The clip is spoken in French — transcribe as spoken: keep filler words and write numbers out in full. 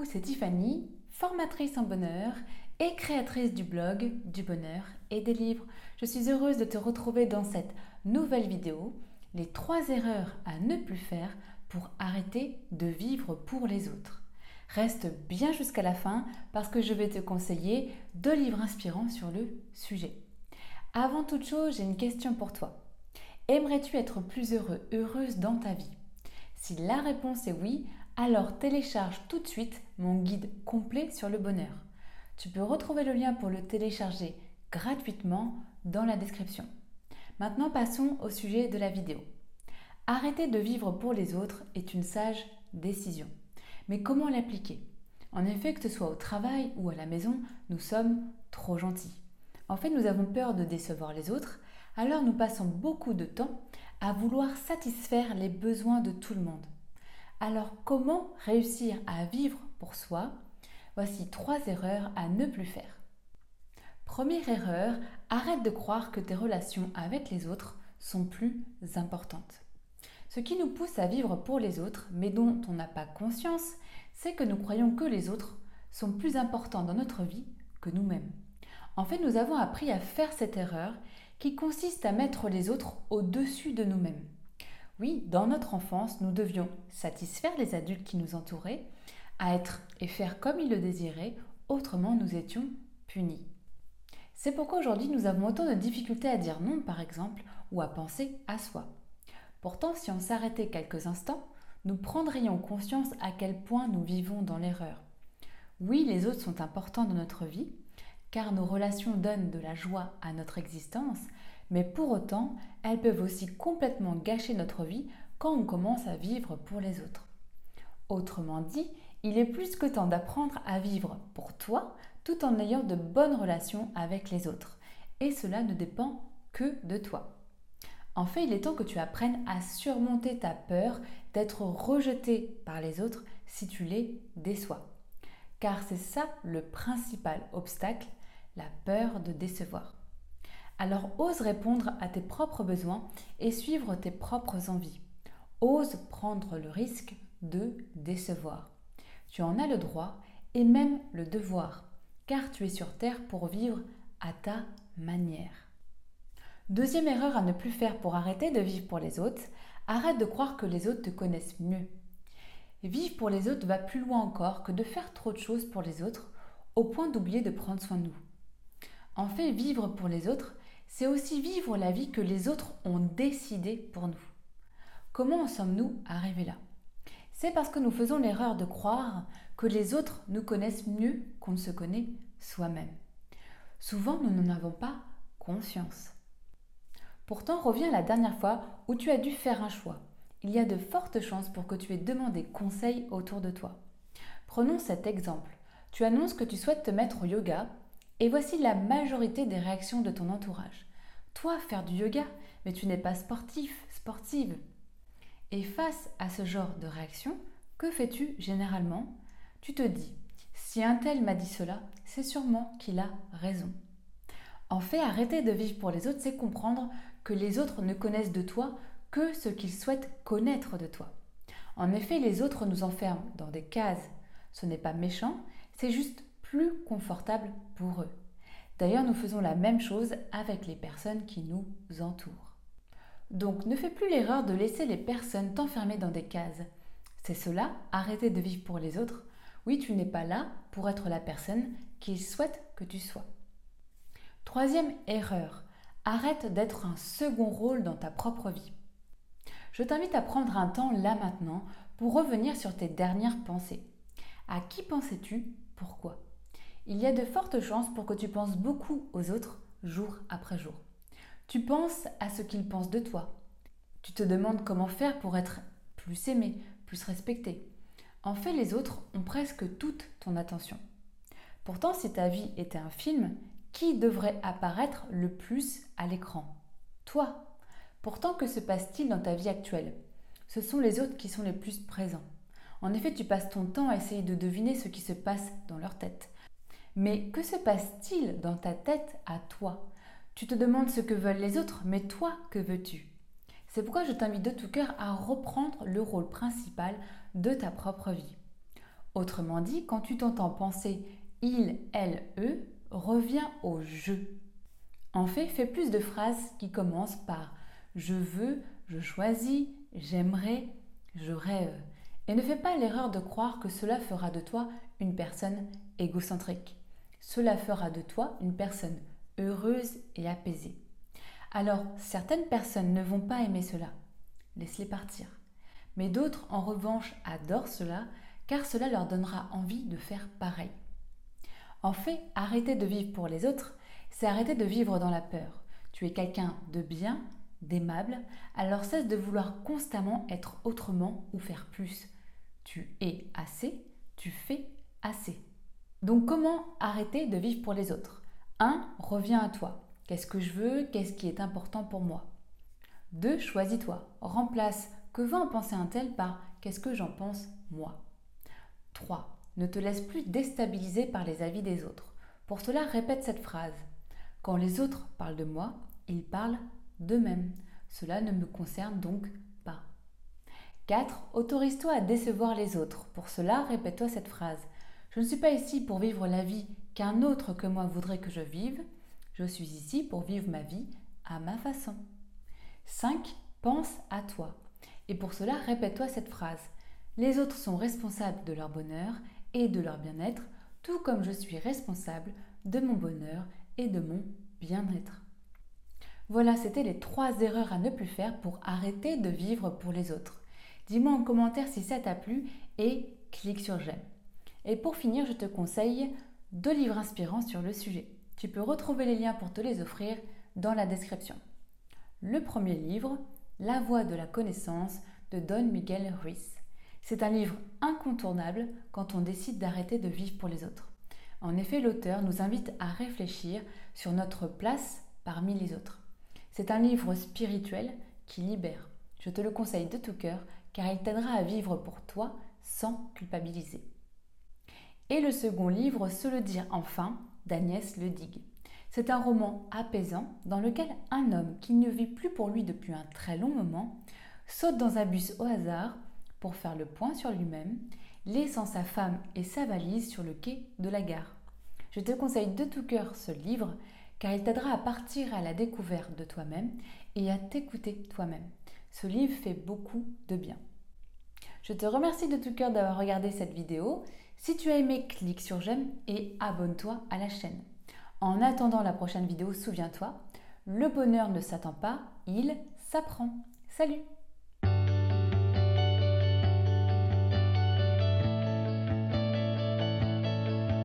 c'est Tiffany, formatrice en bonheur et créatrice du blog du bonheur et des livres. Je suis heureuse de te retrouver dans cette nouvelle vidéo, les trois erreurs à ne plus faire pour arrêter de vivre pour les autres. Reste bien jusqu'à la fin parce que je vais te conseiller deux livres inspirants sur le sujet. Avant toute chose, j'ai une question pour toi. Aimerais-tu être plus heureux, heureuse dans ta vie? Si la réponse est oui, alors télécharge tout de suite mon guide complet sur le bonheur. Tu peux retrouver le lien pour le télécharger gratuitement dans la description. Maintenant, passons au sujet de la vidéo. Arrêter de vivre pour les autres est une sage décision. Mais comment l'appliquer? En effet, que ce soit au travail ou à la maison, nous sommes trop gentils. En fait, nous avons peur de décevoir les autres, alors nous passons beaucoup de temps à vouloir satisfaire les besoins de tout le monde. Alors, comment réussir à vivre pour soi? Voici trois erreurs à ne plus faire. Première erreur, arrête de croire que tes relations avec les autres sont plus importantes. Ce qui nous pousse à vivre pour les autres, mais dont on n'a pas conscience, c'est que nous croyons que les autres sont plus importants dans notre vie que nous-mêmes. En fait, nous avons appris à faire cette erreur qui consiste à mettre les autres au-dessus de nous-mêmes. Oui, dans notre enfance, nous devions satisfaire les adultes qui nous entouraient, à être et faire comme ils le désiraient, autrement nous étions punis. C'est pourquoi aujourd'hui nous avons autant de difficultés à dire non par exemple, ou à penser à soi. Pourtant, si on s'arrêtait quelques instants, nous prendrions conscience à quel point nous vivons dans l'erreur. Oui, les autres sont importants dans notre vie, car nos relations donnent de la joie à notre existence, mais pour autant, elles peuvent aussi complètement gâcher notre vie quand on commence à vivre pour les autres. Autrement dit, il est plus que temps d'apprendre à vivre pour toi tout en ayant de bonnes relations avec les autres. Et cela ne dépend que de toi. En fait, il est temps que tu apprennes à surmonter ta peur d'être rejeté par les autres si tu les déçois. Car c'est ça le principal obstacle, la peur de décevoir. Alors ose répondre à tes propres besoins et suivre tes propres envies. Ose prendre le risque de décevoir. Tu en as le droit et même le devoir, car tu es sur terre pour vivre à ta manière. Deuxième erreur à ne plus faire pour arrêter de vivre pour les autres, arrête de croire que les autres te connaissent mieux. Vivre pour les autres va plus loin encore que de faire trop de choses pour les autres au point d'oublier de prendre soin de nous. En fait, vivre pour les autres, c'est aussi vivre la vie que les autres ont décidé pour nous. Comment en sommes-nous arrivés là? C'est parce que nous faisons l'erreur de croire que les autres nous connaissent mieux qu'on ne se connaît soi-même. Souvent, nous n'en avons pas conscience. Pourtant, reviens à la dernière fois où tu as dû faire un choix. Il y a de fortes chances pour que tu aies demandé conseil autour de toi. Prenons cet exemple. Tu annonces que tu souhaites te mettre au yoga et voici la majorité des réactions de ton entourage. Toi, faire du yoga, mais tu n'es pas sportif, sportive. Et face à ce genre de réaction, que fais-tu généralement? Tu te dis, si un tel m'a dit cela, c'est sûrement qu'il a raison. En fait, arrêter de vivre pour les autres, c'est comprendre que les autres ne connaissent de toi que ce qu'ils souhaitent connaître de toi. En effet, les autres nous enferment dans des cases. Ce n'est pas méchant, c'est juste plus confortable pour eux. D'ailleurs, nous faisons la même chose avec les personnes qui nous entourent. Donc, ne fais plus l'erreur de laisser les personnes t'enfermer dans des cases. C'est cela, arrêter de vivre pour les autres. Oui, tu n'es pas là pour être la personne qu'ils souhaitent que tu sois. Troisième erreur, arrête d'être un second rôle dans ta propre vie. Je t'invite à prendre un temps là maintenant pour revenir sur tes dernières pensées. À qui pensais-tu? Pourquoi? Il y a de fortes chances pour que tu penses beaucoup aux autres jour après jour. Tu penses à ce qu'ils pensent de toi. Tu te demandes comment faire pour être plus aimé, plus respecté. En fait, les autres ont presque toute ton attention. Pourtant, si ta vie était un film, qui devrait apparaître le plus à l'écran? Toi. Pourtant, que se passe-t-il dans ta vie actuelle? Ce sont les autres qui sont les plus présents. En effet, tu passes ton temps à essayer de deviner ce qui se passe dans leur tête. Mais que se passe-t-il dans ta tête à toi? Tu te demandes ce que veulent les autres, mais toi, que veux-tu? C'est pourquoi je t'invite de tout cœur à reprendre le rôle principal de ta propre vie. Autrement dit, quand tu t'entends penser il, elle, eux, reviens au je. En fait, fais plus de phrases qui commencent par je veux, je choisis, j'aimerais, je rêve. Et ne fais pas l'erreur de croire que cela fera de toi une personne égocentrique. Cela fera de toi une personne heureuse et apaisée. Alors, certaines personnes ne vont pas aimer cela. Laisse-les partir. Mais d'autres, en revanche, adorent cela car cela leur donnera envie de faire pareil. En fait, arrêter de vivre pour les autres, c'est arrêter de vivre dans la peur. Tu es quelqu'un de bien, d'aimable, alors cesse de vouloir constamment être autrement ou faire plus. Tu es assez, tu fais assez. Donc comment arrêter de vivre pour les autres? un. Reviens à toi. Qu'est-ce que je veux? Qu'est-ce qui est important pour moi? deux. Choisis-toi. Remplace que va en penser un tel par qu'est-ce que j'en pense moi? trois. Ne te laisse plus déstabiliser par les avis des autres. Pour cela, répète cette phrase. Quand les autres parlent de moi, ils parlent d'eux-mêmes. Cela ne me concerne donc pas. quatre. Autorise-toi à décevoir les autres. Pour cela, répète-toi cette phrase. Je ne suis pas ici pour vivre la vie qu'un autre que moi voudrait que je vive. Je suis ici pour vivre ma vie à ma façon. cinq. Pense à toi. Et pour cela, répète-toi cette phrase. Les autres sont responsables de leur bonheur et de leur bien-être, tout comme je suis responsable de mon bonheur et de mon bien-être. Voilà, c'était les trois erreurs à ne plus faire pour arrêter de vivre pour les autres. Dis-moi en commentaire si ça t'a plu et clique sur j'aime. Et pour finir, je te conseille deux livres inspirants sur le sujet. Tu peux retrouver les liens pour te les offrir dans la description. Le premier livre, La voie de la connaissance de Don Miguel Ruiz. C'est un livre incontournable quand on décide d'arrêter de vivre pour les autres. En effet, l'auteur nous invite à réfléchir sur notre place parmi les autres. C'est un livre spirituel qui libère. Je te le conseille de tout cœur car il t'aidera à vivre pour toi sans culpabiliser. Et le second livre, Se le dire enfin, d'Agnès Le Digue. C'est un roman apaisant dans lequel un homme qui ne vit plus pour lui depuis un très long moment saute dans un bus au hasard pour faire le point sur lui-même, laissant sa femme et sa valise sur le quai de la gare. Je te conseille de tout cœur ce livre car il t'aidera à partir à la découverte de toi-même et à t'écouter toi-même. Ce livre fait beaucoup de bien. Je te remercie de tout cœur d'avoir regardé cette vidéo. Si tu as aimé, clique sur j'aime et abonne-toi à la chaîne. En attendant la prochaine vidéo, souviens-toi, le bonheur ne s'attend pas, il s'apprend. Salut!